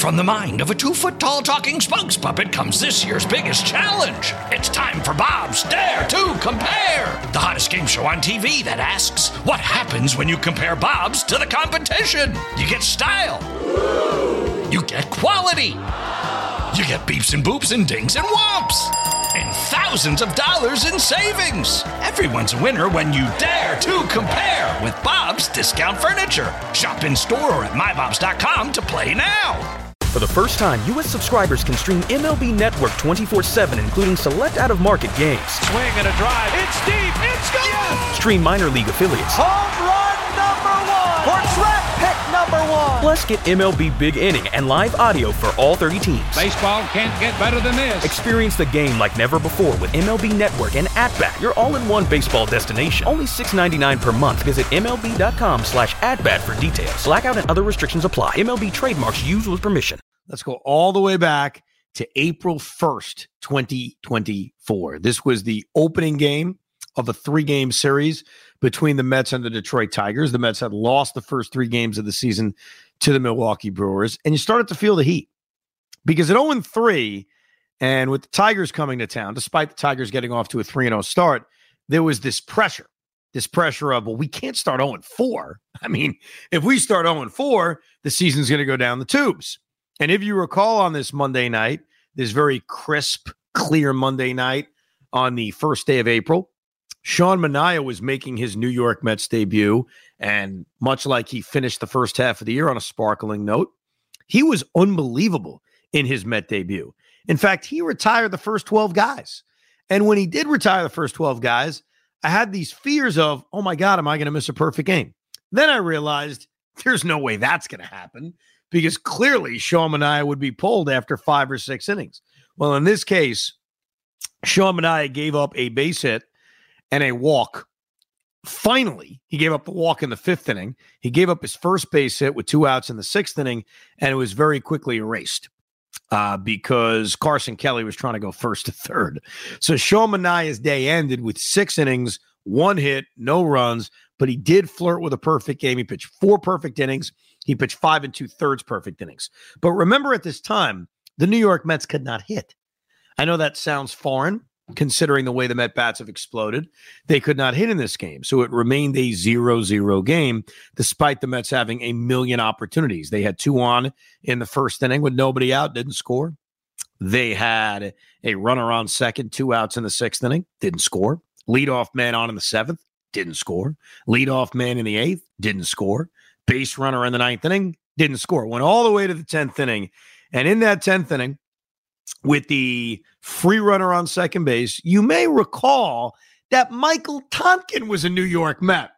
From the mind of a 2-foot-tall talking spokes puppet comes this year's biggest challenge. It's time for Bob's Dare to Compare, the hottest game show on TV that asks, what happens when you compare Bob's to the competition? You get style. You get quality. You get beeps and boops and dings and whomps. And thousands of dollars in savings. Everyone's a winner when you dare to compare with Bob's Discount Furniture. Shop in store or at mybobs.com to play now. For the first time, U.S. subscribers can stream MLB Network 24/7, including select out-of-market games. Swing and a drive. It's deep. It's gone. Yes! Stream minor league affiliates. Home run number one. Or draft pick number one. Plus, get MLB Big Inning and live audio for all 30 teams. Baseball can't get better than this. Experience the game like never before with MLB Network and At-Bat, your all-in-one baseball destination. Only $6.99 per month. Visit MLB.com/at-bat for details. Blackout and other restrictions apply. MLB trademarks used with permission. Let's go all the way back to April 1st, 2024. This was the opening game of a 3-game series between the Mets and the Detroit Tigers. The Mets had lost the first 3 games of the season to the Milwaukee Brewers, and you started to feel the heat because at 0-3, and with the Tigers coming to town, despite the Tigers getting off to a 3-0 start, there was this pressure of, well, we can't start 0-4. I mean, if we start 0-4, the season's going to go down the tubes. And if you recall on this Monday night, this very crisp, clear Monday night on the first day of April, Sean Manaea was making his New York Mets debut. And much like he finished the first half of the year on a sparkling note, he was unbelievable in his Met debut. In fact, he retired the first 12 guys. And when he did retire the first 12 guys, I had these fears of, oh my God, am I going to miss a perfect game? Then I realized there's no way that's going to happen, because clearly Sean Manaea would be pulled after 5 or 6 innings. Well, in this case, Sean Manaea gave up a base hit and a walk. Finally, he gave up the walk in the 5th inning. He gave up his first base hit with 2 outs in the 6th inning, and it was very quickly erased because Carson Kelly was trying to go first to third. So Sean Manaea's day ended with 6 innings, 1 hit, no runs, but he did flirt with a perfect game. He pitched 4 perfect innings. He pitched 5 2/3 perfect innings. But remember, at this time, the New York Mets could not hit. I know that sounds foreign, considering the way the Met bats have exploded. They could not hit in this game. So it remained a 0-0 game, despite the Mets having a million opportunities. They had 2 on in the first inning with nobody out, didn't score. They had a runner on second, 2 outs in the 6th inning, didn't score. Leadoff man on in the 7th, didn't score. Leadoff man in the 8th, didn't score. Base runner in the 9th inning, didn't score. Went all the way to the 10th inning. And in that 10th inning, with the free runner on second base, you may recall that Michael Tonkin was a New York Met.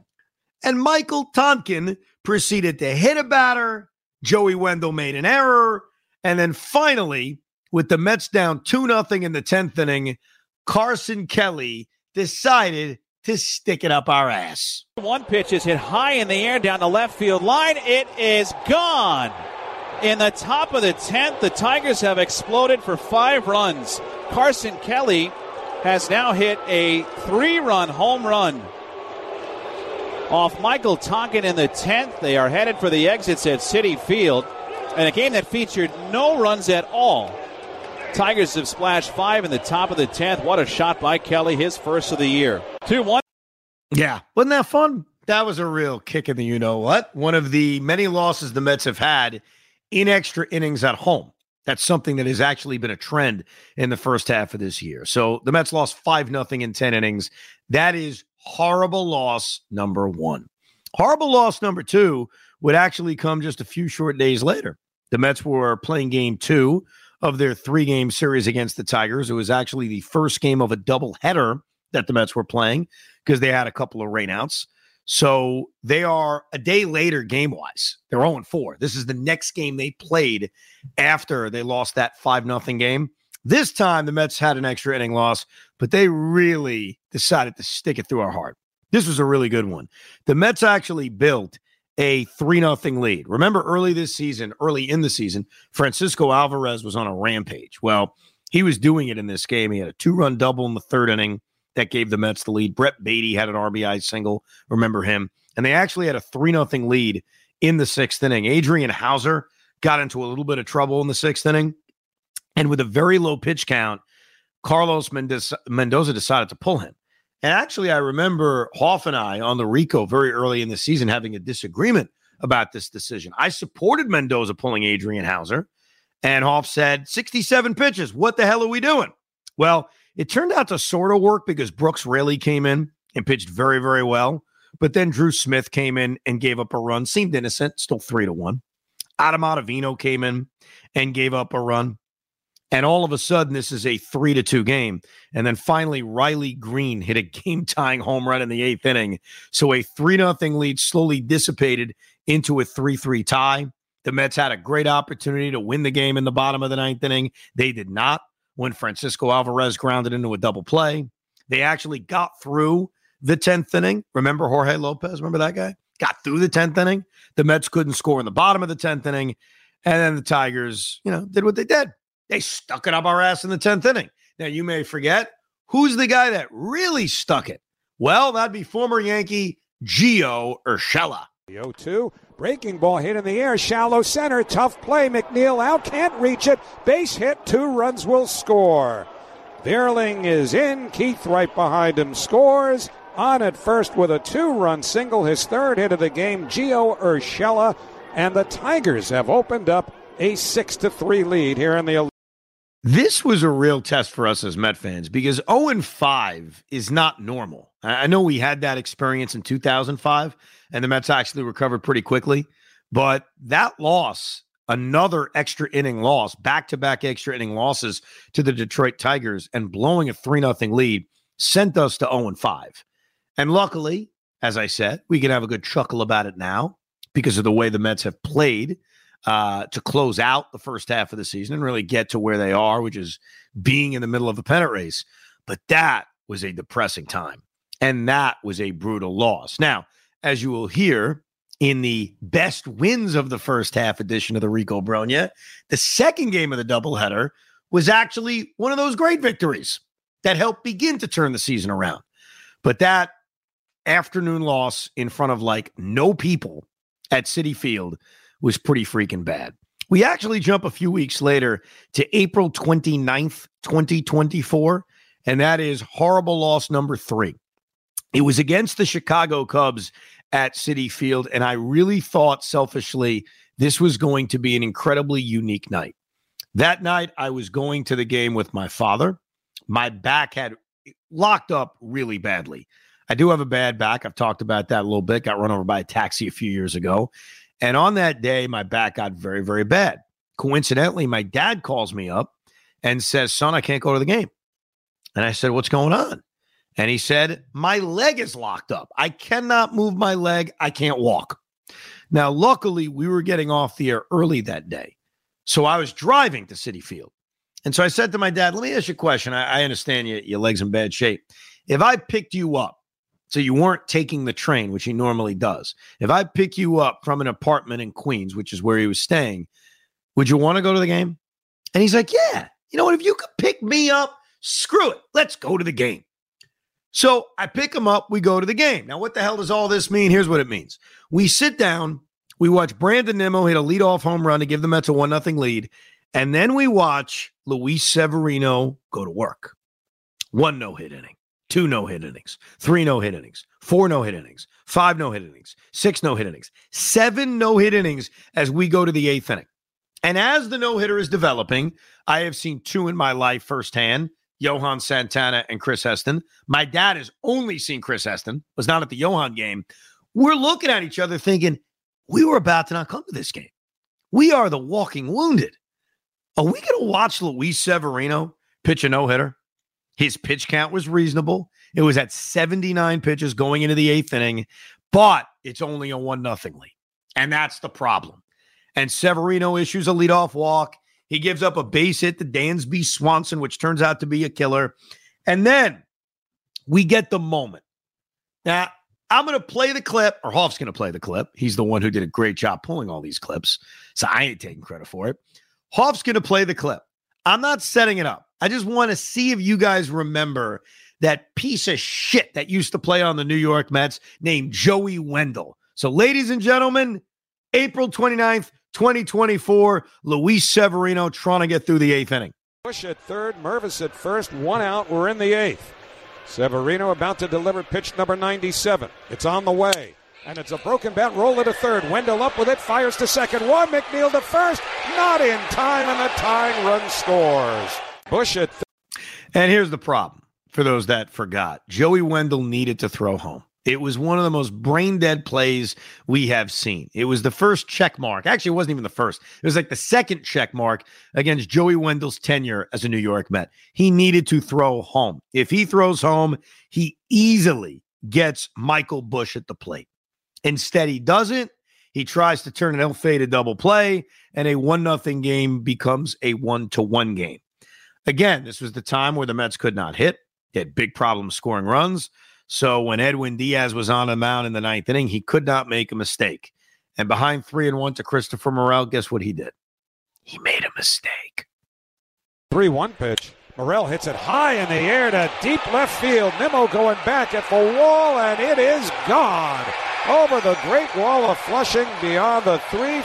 And Michael Tonkin proceeded to hit a batter. Joey Wendell made an error. And then finally, with the Mets down 2-0 in the 10th inning, Carson Kelly decided to stick it up our ass. One pitch is hit high in the air down the left field line. It is gone. In the top of the 10th, the Tigers have exploded for 5 runs. Carson Kelly has now hit a 3-run home run off Michael Tonkin in the 10th. They are headed for the exits at Citi Field. And a game that featured no runs at all. Tigers have splashed 5 in the top of the 10th. What a shot by Kelly, his first of the year. 2-1. Yeah, wasn't that fun? That was a real kick in the you-know-what. One of the many losses the Mets have had in extra innings at home. That's something that has actually been a trend in the first half of this year. So the Mets lost 5-0 in 10 innings. That is horrible loss number 1. Horrible loss number 2 would actually come just a few short days later. The Mets were playing game 2 of their 3-game series against the Tigers. It was actually the first game of a doubleheader that the Mets were playing because they had a couple of rainouts. So they are a day later game-wise. They're 0-4. This is the next game they played after they lost that 5-0 game. This time, the Mets had an extra inning loss, but they really decided to stick it through our heart. This was a really good one. The Mets actually built a 3-0 lead. Remember early in the season, Francisco Alvarez was on a rampage. Well, he was doing it in this game. He had a 2-run double in the 3rd inning that gave the Mets the lead. Brett Beatty had an RBI single. Remember him? And they actually had a 3-0 lead in the 6th inning. Adrian Hauser got into a little bit of trouble in the 6th inning. And with a very low pitch count, Carlos Mendoza decided to pull him. And actually, I remember Hoff and I on the Rico very early in the season having a disagreement about this decision. I supported Mendoza pulling Adrian Hauser, and Hoff said, 67 pitches. What the hell are we doing? Well, it turned out to sort of work because Brooks Raley came in and pitched very, very well. But then Drew Smith came in and gave up a run. Seemed innocent, still 3-1. Adam Ottavino came in and gave up a run. And all of a sudden, this is a 3-2 game. And then finally, Riley Green hit a game-tying home run in the 8th inning. So a 3-0 lead slowly dissipated into a 3-3 tie. The Mets had a great opportunity to win the game in the bottom of the 9th inning. They did not when Francisco Alvarez grounded into a double play. They actually got through the 10th inning. Remember Jorge Lopez? Remember that guy? Got through the 10th inning. The Mets couldn't score in the bottom of the 10th inning. And then the Tigers, did what they did. They stuck it up our ass in the 10th inning. Now, you may forget, who's the guy that really stuck it? Well, that'd be former Yankee Gio Urshela. The 0-2, breaking ball hit in the air, shallow center, tough play, McNeil out, can't reach it, base hit, 2 runs will score. Vierling is in, Keith right behind him scores, on at first with a 2-run single, his 3rd hit of the game, Gio Urshela, and the Tigers have opened up a 6-3 lead here in the. This was a real test for us as Met fans because 0-5 is not normal. I know we had that experience in 2005, and the Mets actually recovered pretty quickly. But that loss, another extra inning loss, back-to-back extra inning losses to the Detroit Tigers and blowing a 3-0 lead sent us to 0-5. And luckily, as I said, we can have a good chuckle about it now because of the way the Mets have played to close out the first half of the season and really get to where they are, which is being in the middle of a pennant race. But that was a depressing time, and that was a brutal loss. Now, as you will hear in the best wins of the first half edition of the Rico Brogna, the second game of the doubleheader was actually one of those great victories that helped begin to turn the season around. But that afternoon loss in front of no people at Citi Field was pretty freaking bad. We actually jump a few weeks later to April 29th, 2024, and that is horrible loss number 3. It was against the Chicago Cubs at Citi Field, and I really thought selfishly this was going to be an incredibly unique night. That night, I was going to the game with my father. My back had locked up really badly. I do have a bad back. I've talked about that a little bit. Got run over by a taxi a few years ago. And on that day, my back got very, very bad. Coincidentally, my dad calls me up and says, son, I can't go to the game. And I said, what's going on? And he said, my leg is locked up. I cannot move my leg. I can't walk. Now, luckily, we were getting off the air early that day. So I was driving to Citi Field. And so I said to my dad, let me ask you a question. I understand your leg's in bad shape. If I picked you up, so you weren't taking the train, which he normally does. If I pick you up from an apartment in Queens, which is where he was staying, would you want to go to the game? And he's like, yeah. You know what? If you could pick me up, screw it. Let's go to the game. So I pick him up. We go to the game. Now, what the hell does all this mean? Here's what it means. We sit down. We watch Brandon Nimmo hit a leadoff home run to give the Mets a 1-0 lead. And then we watch Luis Severino go to work. 1 no-hit inning. 2 no-hit innings, 3 no-hit innings, 4 no-hit innings, 5 no-hit innings, 6 no-hit innings, 7 no-hit innings as we go to the 8th inning. And as the no-hitter is developing, I have seen 2 in my life firsthand, Johan Santana and Chris Heston. My dad has only seen Chris Heston, was not at the Johan game. We're looking at each other thinking, we were about to not come to this game. We are the walking wounded. Are we going to watch Luis Severino pitch a no-hitter? His pitch count was reasonable. It was at 79 pitches going into the 8th inning, but it's only a 1-0 lead. And that's the problem. And Severino issues a leadoff walk. He gives up a base hit to Dansby Swanson, which turns out to be a killer. And then we get the moment. Now, I'm going to play the clip, or Hoff's going to play the clip. He's the one who did a great job pulling all these clips, so I ain't taking credit for it. Hoff's going to play the clip. I'm not setting it up. I just want to see if you guys remember that piece of shit that used to play on the New York Mets named Joey Wendell. So, ladies and gentlemen, April 29th, 2024, Luis Severino trying to get through the 8th inning. Bush at third, Mervis at first, 1 out. We're in the 8th. Severino about to deliver pitch number 97. It's on the way. And it's a broken bat, roll it to third. Wendell up with it, fires to second. One, McNeil to first. Not in time, and the tying run scores. Bush at third. And here's the problem for those that forgot. Joey Wendell needed to throw home. It was one of the most brain-dead plays we have seen. It was the first check mark. Actually, it wasn't even the first. It was like the second check mark against Joey Wendell's tenure as a New York Met. He needed to throw home. If he throws home, he easily gets Michael Bush at the plate. Instead, he doesn't. He tries to turn an ill-fated double play, and a 1-0 game becomes a 1-1 game. Again, this was the time where the Mets could not hit. They had big problems scoring runs. So when Edwin Diaz was on the mound in the 9th inning, he could not make a mistake. And behind 3-1 to Christopher Morel, guess what he did? He made a mistake. 3-1 pitch. Morel hits it high in the air to deep left field. Nimmo going back at the wall, and it is gone. Over the Great Wall of Flushing beyond the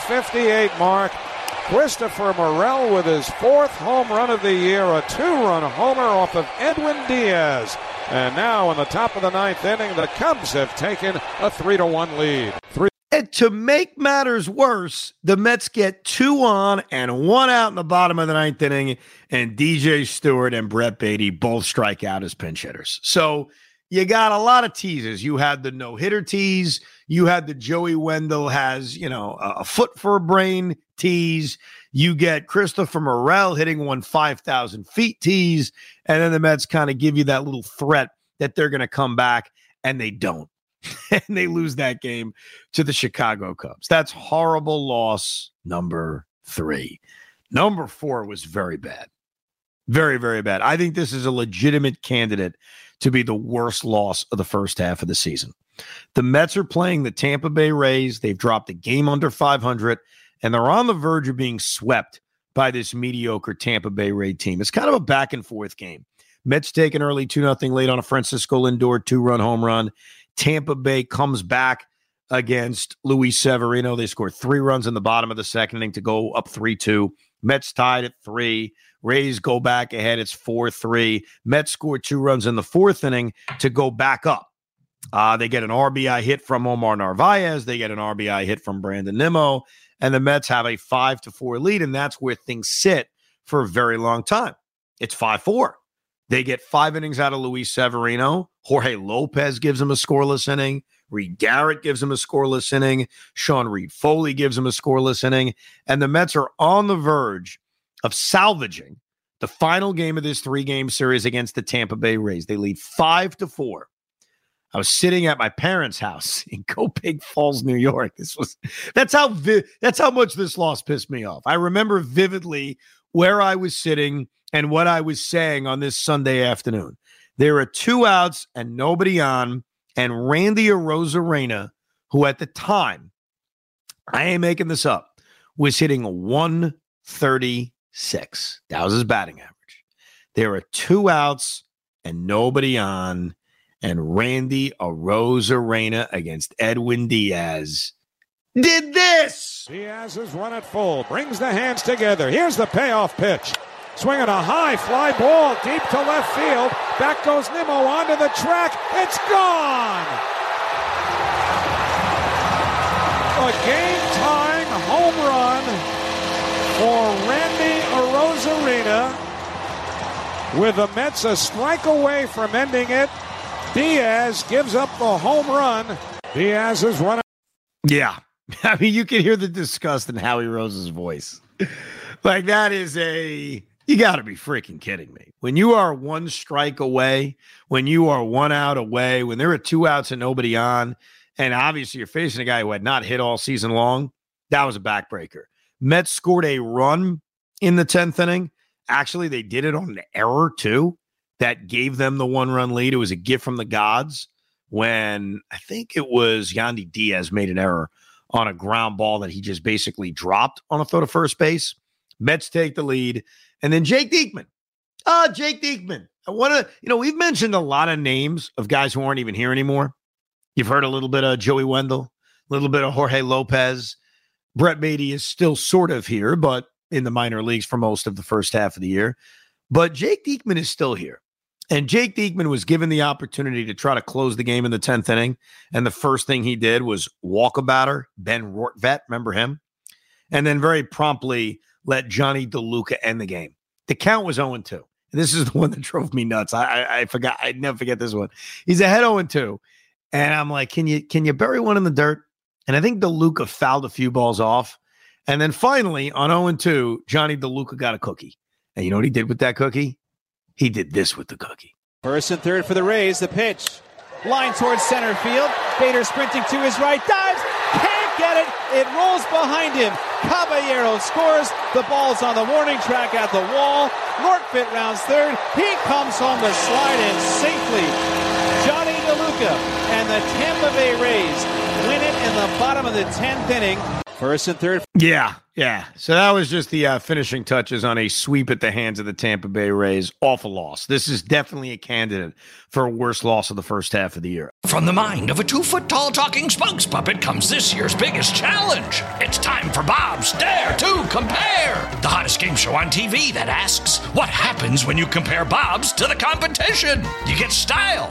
358 mark. Christopher Morel with his 4th home run of the year, a 2-run homer off of Edwin Diaz. And now in the top of the 9th inning, the Cubs have taken a 3-1 lead. And to make matters worse, the Mets get 2 on and 1 out in the bottom of the 9th inning, and DJ Stewart and Brett Beatty both strike out as pinch hitters. So you got a lot of teases. You had the no-hitter tease. You had the Joey Wendell has, a foot for a brain tease. You get Christopher Morel hitting one 5,000 feet tease. And then the Mets kind of give you that little threat that they're going to come back, and they don't. And they lose that game to the Chicago Cubs. That's horrible loss number 3. Number 4 was very bad. Very, very bad. I think this is a legitimate candidate to be the worst loss of the first half of the season. The Mets are playing the Tampa Bay Rays. They've dropped a game under 500, and they're on the verge of being swept by this mediocre Tampa Bay Ray team. It's kind of a back and forth game. Mets take an early 2-0 lead on a Francisco Lindor 2-run home run. Tampa Bay comes back against Luis Severino. They score 3 runs in the bottom of the second inning to go up 3-2. Mets tied at 3. Rays go back ahead. It's 4-3. Mets score 2 runs in the 4th inning to go back up. They get an RBI hit from Omar Narvaez. They get an RBI hit from Brandon Nimmo. And the Mets have a 5-4 lead, and that's where things sit for a very long time. It's 5-4. They get 5 innings out of Luis Severino. Jorge Lopez gives him a scoreless inning. Reed Garrett gives him a scoreless inning. Sean Reed-Foley gives him a scoreless inning. And the Mets are on the verge of salvaging the final game of this 3-game series against the Tampa Bay Rays. They lead 5-4. I was sitting at my parents' house in Copig Falls, New York. That's how much this loss pissed me off. I remember vividly where I was sitting and what I was saying on this Sunday afternoon. There are 2 outs and nobody on, and Randy Arozarena, who at the time, I ain't making this up, was hitting 136. That was his batting average. There are 2 outs and nobody on, and Randy Arozarena against Edwin Diaz did this. Diaz has run it full, brings the hands together. Here's the payoff pitch. Swinging a high fly ball deep to left field. Back goes Nimmo onto the track. It's gone. A game-tying home run for Randy Arozarena. With the Mets a strike away from ending it, Diaz gives up the home run. Diaz is running. Yeah. I mean, you can hear the disgust in Howie Rose's voice. Like, that is you got to be freaking kidding me. When you are 1 strike away, when you are 1 out away, when there are 2 outs and nobody on, and obviously you're facing a guy who had not hit all season long, that was a backbreaker. Mets scored a run in the 10th inning. Actually, they did it on an error, too, that gave them the 1-run lead. It was a gift from the gods when I think it was Yandy Diaz made an error on a ground ball that he just basically dropped on a throw to first base. Mets take the lead. And then Jake Diekman. Jake Diekman. We've mentioned a lot of names of guys who aren't even here anymore. You've heard a little bit of Joey Wendell, a little bit of Jorge Lopez. Brett Beatty is still sort of here, but in the minor leagues for most of the first half of the year. But Jake Diekman is still here. And Jake Diekman was given the opportunity to try to close the game in the 10th inning. And the first thing he did was walk a batter, Ben Rortvedt, remember him? And then very promptly let Johnny DeLuca end the game. The count was 0-2. This is the one that drove me nuts. I forgot. I'd never forget this one. He's ahead 0-2. And I'm like, can you bury one in the dirt? And I think DeLuca fouled a few balls off. And then finally, on 0-2, Johnny DeLuca got a cookie. And you know what he did with that cookie? He did this with the cookie. First and third for the Rays. The pitch. Line towards center field. Bader sprinting to his right. Dives. Can't get it. It rolls behind him. Caballero scores. The ball's on the warning track at the wall. Rortvedt rounds third. He comes home to slide in safely. Johnny DeLuca and the Tampa Bay Rays win it in the bottom of the 10th inning. First and third. Yeah. So that was just the finishing touches on a sweep at the hands of the Tampa Bay Rays. Awful loss. This is definitely a candidate for a worst loss of the first half of the year. From the mind of a 2-foot-tall talking spokes puppet comes this year's biggest challenge. It's time for Bob's Dare to Compare, the hottest game show on TV that asks, what happens when you compare Bob's to the competition? You get style.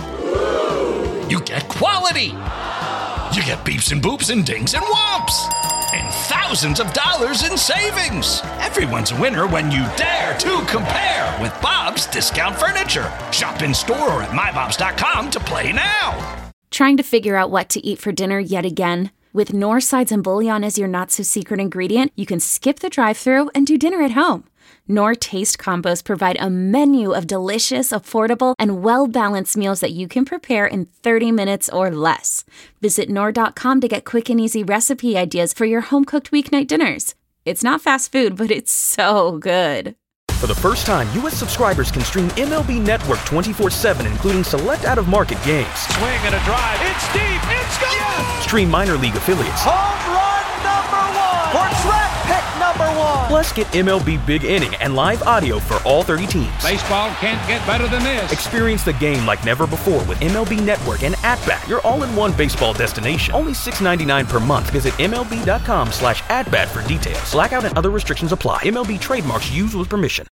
You get quality. You get beeps and boops and dings and whomps. And thousands of dollars in savings. Everyone's a winner when you dare to compare with Bob's Discount Furniture. Shop in store or at mybobs.com to play now. Trying to figure out what to eat for dinner yet again? With Knorr sides and bouillon as your not-so-secret ingredient, you can skip the drive-thru and do dinner at home. Knorr Taste Combos provide a menu of delicious, affordable, and well-balanced meals that you can prepare in 30 minutes or less. Visit Knorr.com to get quick and easy recipe ideas for your home-cooked weeknight dinners. It's not fast food, but it's so good. For the first time, U.S. subscribers can stream MLB Network 24/7, including select out-of-market games. Swing and a drive. It's deep. It's gone. Yes! Stream minor league affiliates. Home run number one. Or draft pick number one. Plus, get MLB Big Inning and live audio for all 30 teams. Baseball can't get better than this. Experience the game like never before with MLB Network and At-Bat, your all-in-one baseball destination. Only $6.99 per month. Visit MLB.com/atbat for details. Blackout and other restrictions apply. MLB trademarks used with permission.